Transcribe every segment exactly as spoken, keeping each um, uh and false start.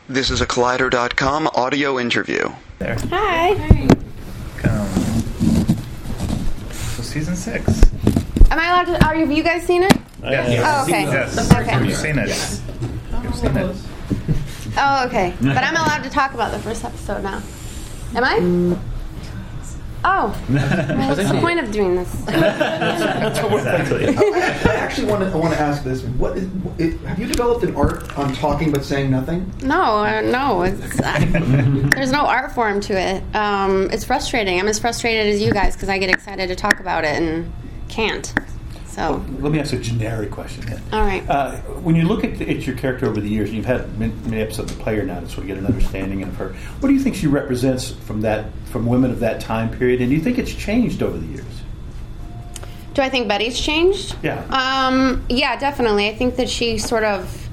This is a Collider dot com audio interview. There. Hi. Um, so season six. Am I allowed to? Are you, have you guys seen it? Yes. Oh, okay. Yes. Okay. You've seen it. Yes. You've seen it. Oh, okay. But I'm allowed to talk about the first episode now. Am I? Oh. Well, what's the point of doing this? Exactly. I actually want to I want to ask this. What is, it, have you developed an art on talking but saying nothing? No, uh, no. It's, uh, there's no art form to it. Um, it's frustrating. I'm as frustrated as you guys because I get excited to talk about it and can't. So. Let me ask a generic question then. All right. Uh, when you look at, at your character over the years, and you've had many, many episodes of Player now to sort of get an understanding of her, what do you think she represents from that from women of that time period? And do you think it's changed over the years? Do I think Betty's changed? Yeah. Um, yeah, definitely. I think that she sort of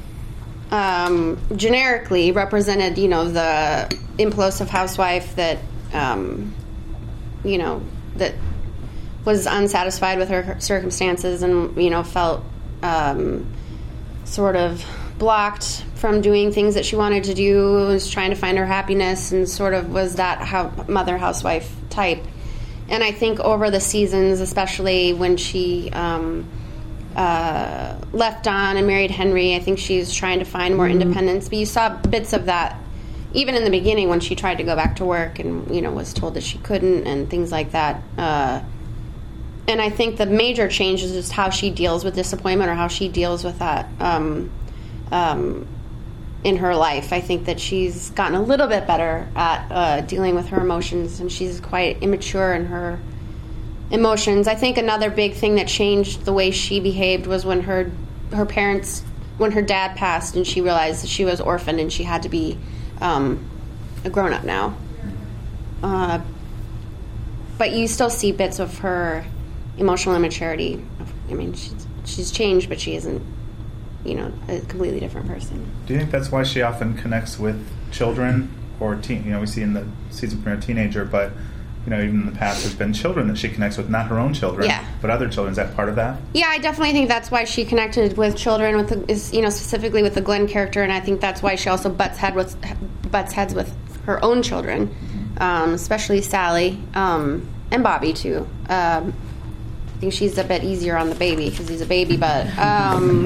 um, generically represented, you know, the implosive housewife that, um, you know, that was unsatisfied with her circumstances and, you know, felt um, sort of blocked from doing things that she wanted to do, was trying to find her happiness, and sort of was that how, mother housewife type. And I think over the seasons, especially when she um, uh, left Don and married Henry, I think she's trying to find more independence. But you saw bits of that even in the beginning when she tried to go back to work and, you know, was told that she couldn't and things like that. Uh, and I think the major change is just how she deals with disappointment or how she deals with that um, um, in her life. I think that she's gotten a little bit better at uh, dealing with her emotions, and she's quite immature in her emotions. I think another big thing that changed the way she behaved was when her her parents, when her dad passed, and she realized that she was orphaned and she had to be um, a grown-up now. Uh, but you still see bits of her emotional immaturity. I mean, she's, she's changed, but she isn't, you know, a completely different person. Do you think that's why she often connects with children or teen? You know, we see in the season premiere teenager, but you know, even in the past, there's been children that she connects with, not her own children, yeah. but other children. Is that part of that? Yeah, I definitely think that's why she connected with children, with the, is, you know, specifically with the Glenn character, and I think that's why she also butts head with butts heads with her own children, um, especially Sally um, and Bobby too. Um, I think she's a bit easier on the baby because he's a baby, but um,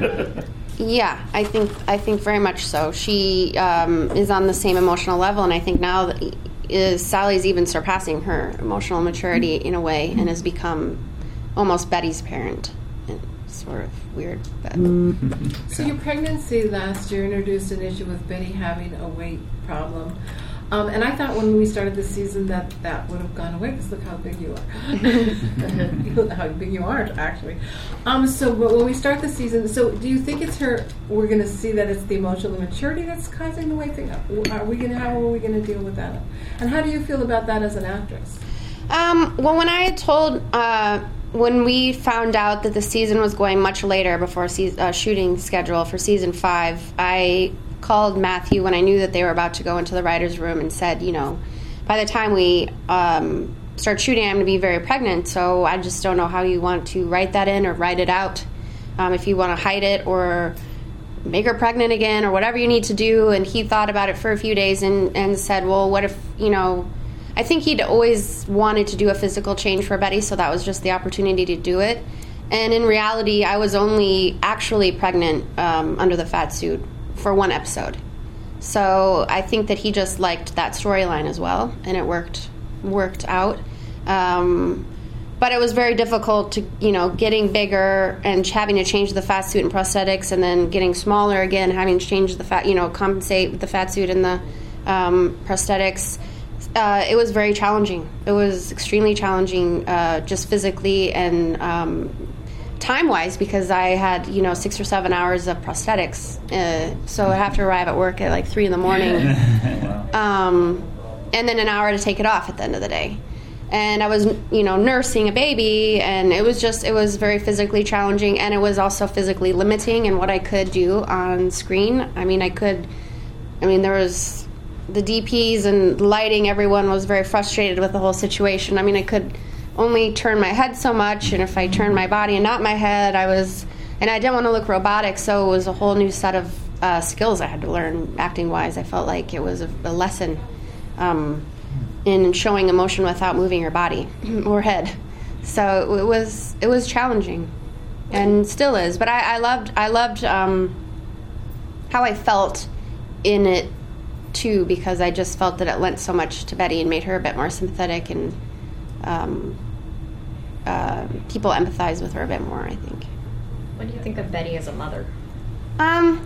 yeah, I think I think very much so. She um, is on the same emotional level, and I think now that is Sally's even surpassing her emotional maturity in a way, and has become almost Betty's parent. And sort of weird, but so your pregnancy last year introduced an issue with Betty having a weight problem. Um, and I thought when we started the season that that would have gone away, because look how big you are. How big you aren't, actually. Um, so but when we start the season, so do you think it's her, we're going to see that it's the emotional immaturity that's causing the weight thing? Are we gonna, how are we going to deal with that? And how do you feel about that as an actress? Um, well, when I had told, uh, when we found out that the season was going much later before se- uh, shooting schedule for season five, I called Matthew when I knew that they were about to go into the writer's room and said, you know, by the time we um, start shooting, I'm going to be very pregnant, so I just don't know how you want to write that in or write it out. Um, if you want to hide it or make her pregnant again or whatever you need to do. And he thought about it for a few days and, and said, well, what if, you know, I think he'd always wanted to do a physical change for Betty, so that was just the opportunity to do it. And in reality, I was only actually pregnant um, under the fat suit for one episode. So I think that he just liked that storyline as well, and it worked worked out. Um, but it was very difficult to, you know, getting bigger and having to change the fat suit and prosthetics, and then getting smaller again, having to change the fat, you know, compensate with the fat suit and the um, prosthetics. Uh, it was very challenging. It was extremely challenging, uh, just physically and um, time-wise, because I had, you know, six or seven hours of prosthetics. Uh, so I'd have to arrive at work at like three in the morning. Wow. Um, and then an hour to take it off at the end of the day. And I was, you know, nursing a baby, and it was just, it was very physically challenging, and it was also physically limiting in what I could do on screen. I mean, I could, I mean, there was the D Ps and lighting, everyone was very frustrated with the whole situation. I mean, I could only turn my head so much, and if I turned my body and not my head, I was, and I didn't want to look robotic, so it was a whole new set of uh, skills I had to learn acting wise. I felt like it was a, a lesson um, in showing emotion without moving your body or head. So it was it was challenging, and still is. But I, I loved I loved um, how I felt in it too, because I just felt that it lent so much to Betty and made her a bit more sympathetic, and um, uh, people empathize with her a bit more, I think. What do you think of Betty as a mother? Um,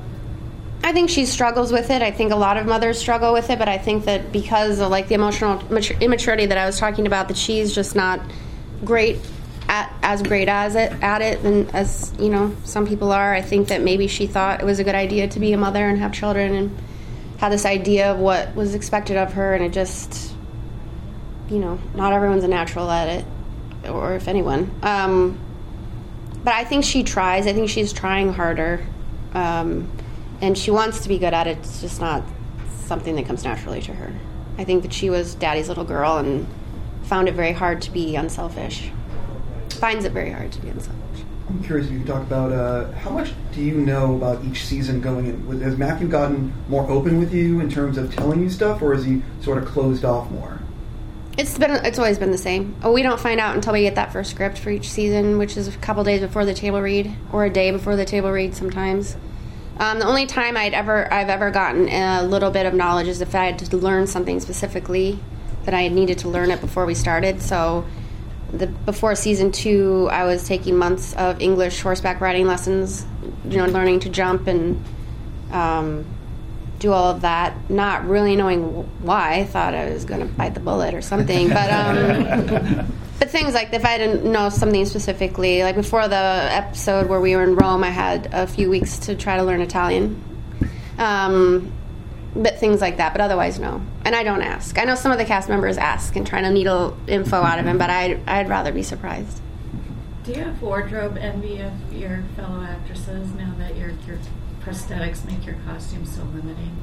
I think she struggles with it. I think a lot of mothers struggle with it, but I think that because of like the emotional matur- immaturity that I was talking about, that she's just not great at as great as it at it and as you know some people are. I think that maybe she thought it was a good idea to be a mother and have children, and had this idea of what was expected of her, and it just, you know, not everyone's a natural at it, or if anyone. Um, but I think she tries. I think she's trying harder, um, and she wants to be good at it. It's just not something that comes naturally to her. I think that she was Daddy's little girl and found it very hard to be unselfish. Finds it very hard to be unselfish. I'm curious if you could talk about uh, how much do you know about each season going in? Has Matthew gotten more open with you in terms of telling you stuff, or is he sort of closed off more? It's been it's always been the same. We don't find out until we get that first script for each season, which is a couple days before the table read, or a day before the table read sometimes. Um, the only time I'd ever I've ever gotten a little bit of knowledge is if I had to learn something specifically that I had needed to learn it before we started. So the, before season two, I was taking months of English horseback riding lessons, you know, learning to jump and um, do all of that, not really knowing why. I thought I was going to bite the bullet or something. But um, but things like if I didn't know something specifically, like before the episode where we were in Rome, I had a few weeks to try to learn Italian. Um, but things like that, but otherwise, no. And I don't ask. I know some of the cast members ask and try to needle info out of him, but I'd, I'd rather be surprised. Do you have wardrobe envy of your fellow actresses now that your your prosthetics make your costume so limiting?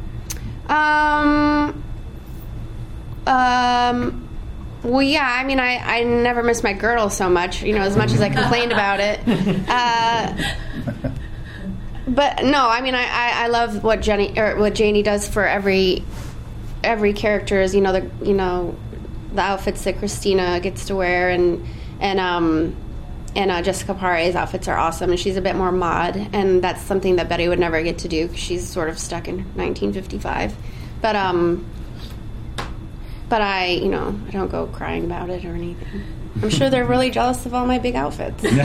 Um, um, well, yeah, I mean, I, I never miss my girdle so much, you know, as much as I complained about it. Uh, but no, I mean, I, I, I love what Jenny or what Janie does for every every character. Is you know the you know the outfits that Christina gets to wear, and and um and uh, Jessica Pare's outfits are awesome, and she's a bit more mod, and that's something that Betty would never get to do because she's sort of stuck in nineteen fifty-five. But um, but I you know I don't go crying about it or anything. I'm sure they're really jealous of all my big outfits. When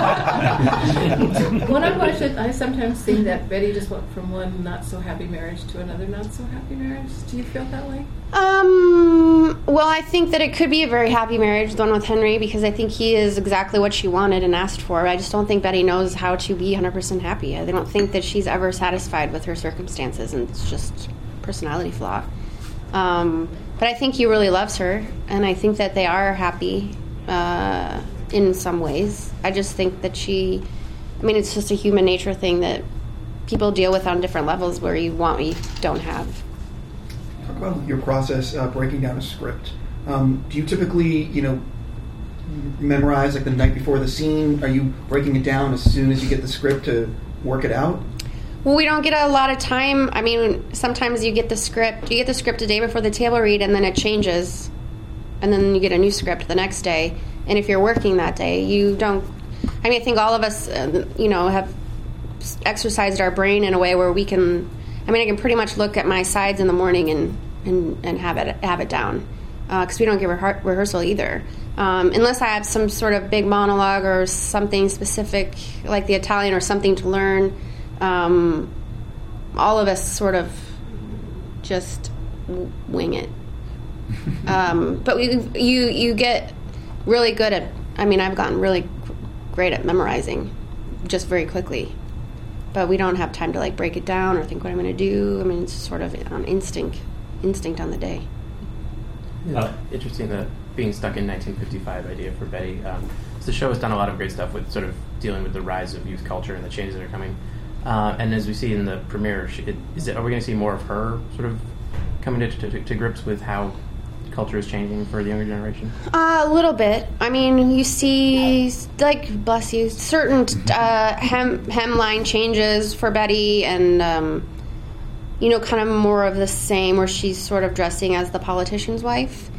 I watch it, I sometimes think that Betty just went from one not-so-happy marriage to another not-so-happy marriage. Do you feel that way? Um, well, I think that it could be a very happy marriage, the one with Henry, because I think he is exactly what she wanted and asked for. I just don't think Betty knows how to be one hundred percent happy. I don't think that she's ever satisfied with her circumstances, and it's just a personality flaw. Um, but I think he really loves her, and I think that they are happy. Uh, in some ways. I just think that she, I mean, it's just a human nature thing that people deal with on different levels where you want what you don't have. Talk about your process uh, breaking down a script. Um, do you typically, you know, memorize like the night before the scene? Are you breaking it down as soon as you get the script to work it out? Well, we don't get a lot of time. I mean, sometimes you get the script, you get the script a day before the table read, and then it changes. And then you get a new script the next day. And if you're working that day, you don't... I mean, I think all of us, uh, you know, have exercised our brain in a way where we can... I mean, I can pretty much look at my sides in the morning and, and, and have it have it down. Because uh, we don't get rehe- rehearsal either. Um, unless I have some sort of big monologue or something specific, like the Italian or something to learn, um, all of us sort of just w- wing it. um, but we, you you get really good at, I mean, I've gotten really great at memorizing just very quickly. But we don't have time to, like, break it down or think what I'm going to do. I mean, it's sort of on instinct, instinct on the day. Uh, interesting, the being stuck in nineteen fifty-five idea for Betty. Um, so the show has done a lot of great stuff with sort of dealing with the rise of youth culture and the changes that are coming. Uh, and as we see in the premiere, she, it, is it, are we going to see more of her sort of coming to, to, to grips with how culture is changing for the younger generation? Uh, a little bit. I mean, you see, like, bless you, certain uh, hem hemline changes for Betty, and um, you know, kind of more of the same, where she's sort of dressing as the politician's wife.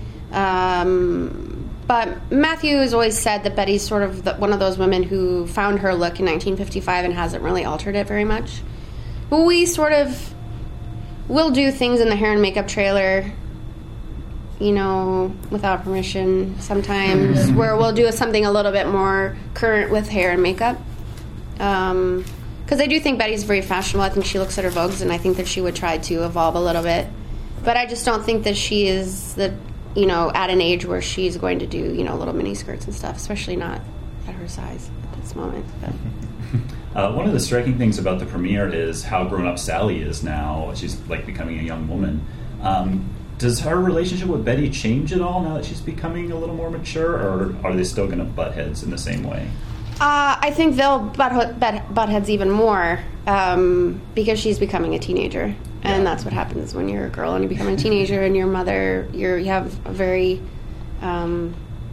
Um, but Matthew has always said that Betty's sort of the, one of those women who found her look in nineteen fifty-five and hasn't really altered it very much. But we sort of will do things in the hair and makeup trailer, you know, without permission sometimes, where we'll do something a little bit more current with hair and makeup. Um, because I do think Betty's very fashionable. I think she looks at her Vogues, and I think that she would try to evolve a little bit. But I just don't think that she is, the, you know, at an age where she's going to do, you know, little mini skirts and stuff, especially not at her size at this moment. But. Uh, one of the striking things about the premiere is how grown up Sally is now. She's like becoming a young woman. Um, does her relationship with Betty change at all now that she's becoming a little more mature, or are they still going to butt heads in the same way? Uh, I think they'll butt, butt, butt heads even more um, because she's becoming a teenager, and yeah. That's what happens when you're a girl and you become a teenager, and your mother, you're, you have a very um,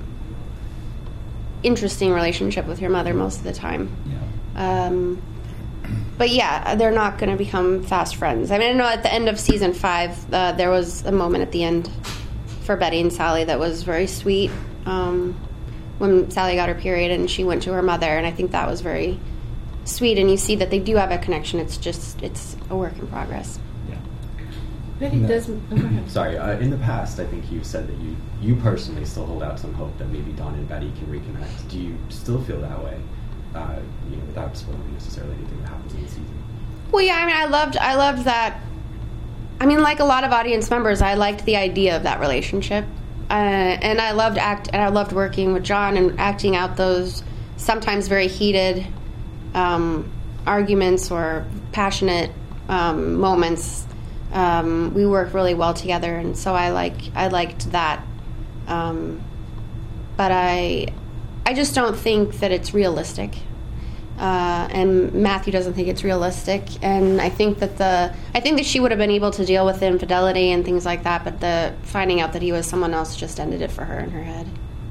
interesting relationship with your mother most of the time. Yeah. Um, but yeah, they're not going to become fast friends. I mean, I know at the end of season five, uh, there was a moment at the end for Betty and Sally that was very sweet. Um, when Sally got her period and she went to her mother, and I think that was very sweet. And you see that they do have a connection. It's just it's a work in progress. Yeah. Betty No. does. Oh, go ahead. Sorry, uh, in the past, I think you said that you you personally still hold out some hope that maybe Dawn and Betty can reconnect. Do you still feel that way? Uh, you know, without spoiling necessarily anything that happens in the season. Well, yeah, I mean, I loved, I loved that. I mean, like a lot of audience members, I liked the idea of that relationship, uh, and I loved act, and I loved working with John and acting out those sometimes very heated um, arguments or passionate um, moments. Um, we worked really well together, and so I like, I liked that. Um, but I. I just don't think that it's realistic, uh, and Matthew doesn't think it's realistic. And I think that the I think that she would have been able to deal with the infidelity and things like that, but the finding out that he was someone else just ended it for her in her head.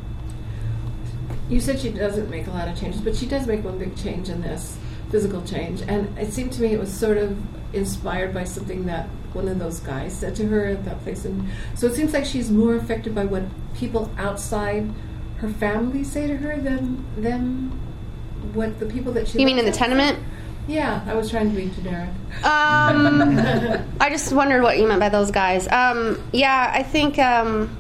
You said she doesn't make a lot of changes, but she does make one big change in this, physical change. And it seemed to me it was sort of inspired by something that one of those guys said to her at that place. And so it seems like she's more affected by what people outside her family say to her than than what the people that she You mean in the loves tenement? Yeah, I was trying to be generic. Um, I just wondered what you meant by those guys. Um, yeah, I think. Um,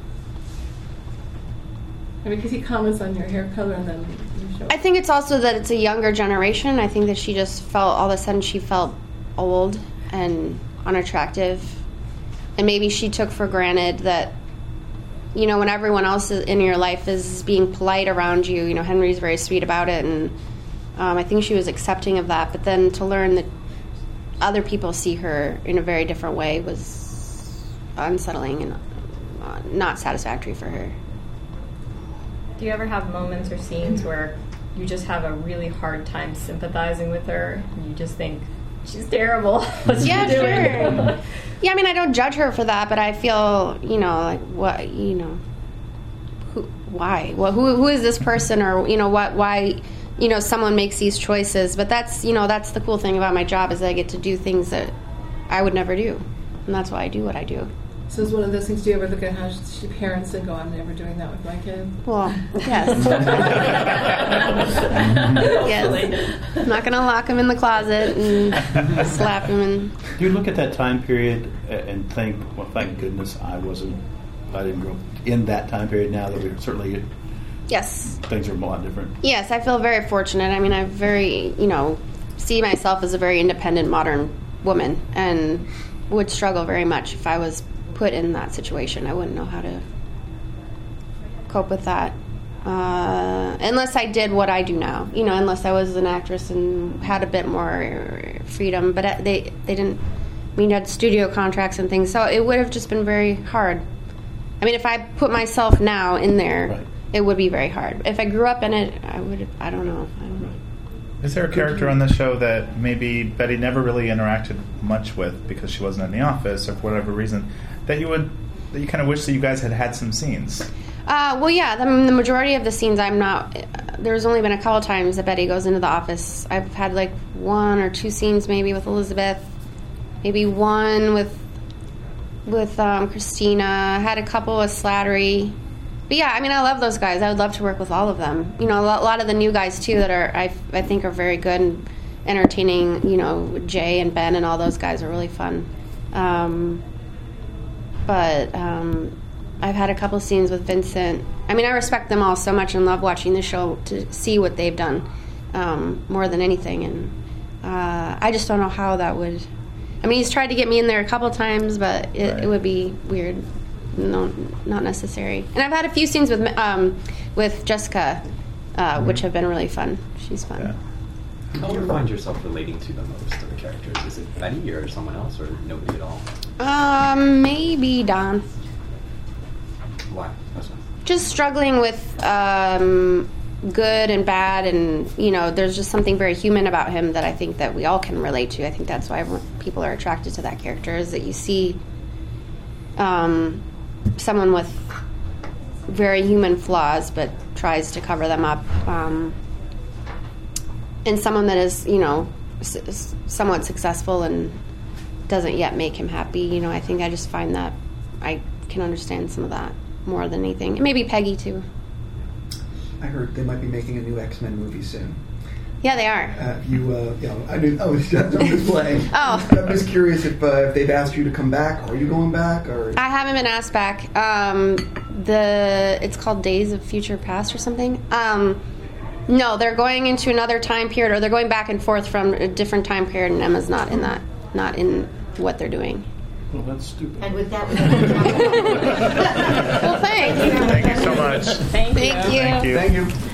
I mean, because he comments on your hair color and then you show. I think it's also that it's a younger generation. I think that she just felt all of a sudden she felt old and unattractive, and maybe she took for granted that. You know, when everyone else in your life is being polite around you, you know, Henry's very sweet about it, and um, I think she was accepting of that. But then to learn that other people see her in a very different way was unsettling and uh, not satisfactory for her. Do you ever have moments or scenes where you just have a really hard time sympathizing with her? And you just think, she's terrible. What's yeah, she doing? sure. Yeah, I mean, I don't judge her for that, but I feel, you know, like, what, you know, who, why? Well, who, who is this person, or, you know, what, why, you know, someone makes these choices. But that's, you know, that's the cool thing about my job is that I get to do things that I would never do. And that's why I do what I do. So it's one of those things, do you ever look at how she parents and go, I'm never doing that with my kid? Well, yes. Yes. I'm not going to lock him in the closet and slap him. And Do you look at that time period and think, well, thank goodness I wasn't, I didn't grow up in that time period now that we're certainly, yes. things are a lot different. Yes, I feel very fortunate. I mean, I very, you know, see myself as a very independent, modern woman, and would struggle very much if I was put in that situation. I wouldn't know how to cope with that uh, unless I did what I do now. You know, unless I was an actress and had a bit more freedom. But they they didn't. I mean, had studio contracts and things, so it would have just been very hard. I mean, if I put myself now in there, Right. it would be very hard. If I grew up in it, I would. I don't know. I don't know. Is there a character on the show that maybe Betty never really interacted much with because she wasn't in the office or for whatever reason, that you would that you kind of wish that you guys had had some scenes? Uh, well, yeah, the, the majority of the scenes I'm not. There's only been a couple times that Betty goes into the office. I've had like one or two scenes maybe with Elizabeth, maybe one with with um, Christina. I had a couple with Slattery. But yeah, I mean, I love those guys. I would love to work with all of them. You know, a lot, a lot of the new guys too that are I, I think are very good and entertaining. You know, Jay and Ben and all those guys are really fun. Um, but um, I've had a couple scenes with Vincent. I mean, I respect them all so much and love watching the show to see what they've done um, more than anything. And uh, I just don't know how that would. I mean, he's tried to get me in there a couple times, but it, Right. it would be weird. No, not necessary. And I've had a few scenes with um, with Jessica, uh, which have been really fun. She's fun. Yeah. Who do you find yourself relating to the most of the characters? Is it Betty or someone else, or nobody at all? Um, maybe Don. Why? That's fine. Just struggling with um, good and bad, and you know, there's just something very human about him that I think that we all can relate to. I think that's why everyone, people are attracted to that character, is that you see um, someone with very human flaws, but tries to cover them up, um, and someone that is, you know, s- somewhat successful and doesn't yet make him happy. You know, I think I just find that I can understand some of that more than anything. And maybe Peggy too. I heard they might be making a new X-Men movie soon. Yeah, they are. Uh, you, uh, you know, I mean, I was just, I'm just playing. Oh. I'm just curious if, uh, if they've asked you to come back. Are you going back? Or I haven't been asked back. Um, the it's called Days of Future Past or something. Um, no, they're going into another time period, or they're going back and forth from a different time period, and Emma's not in that, not in what they're doing. Well, that's stupid. And with that, Well, thanks. Thank you so much. Thank, Thank you. Thank you. Thank you.